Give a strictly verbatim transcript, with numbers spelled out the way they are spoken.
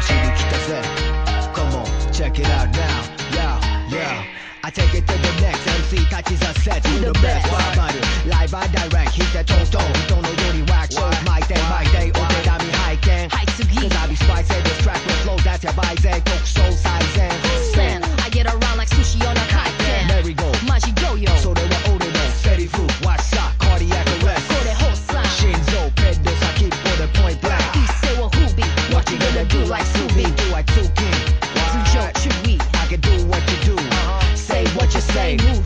しに来たぜ Come on, check it out now Yeah, yeah I take it to the next エムシー たち挫折 To the best バーバルライブはダイレクトヒットトントン人のよりワークショー巻いて巻いてお手紙拝見はい次 Cause I be spicy this track with flow that's やばいぜ特捜最善 Send I get around like sushi on a 回転 Merry go マジヨーヨーそれは俺のセリフ What's up? Cardiac arrest これ発作心臓ペッド先っぽで point blank 一世を風靡 What you gonna do like Subi? Do I too king? 通常注意 I can do what you do Say what you say Move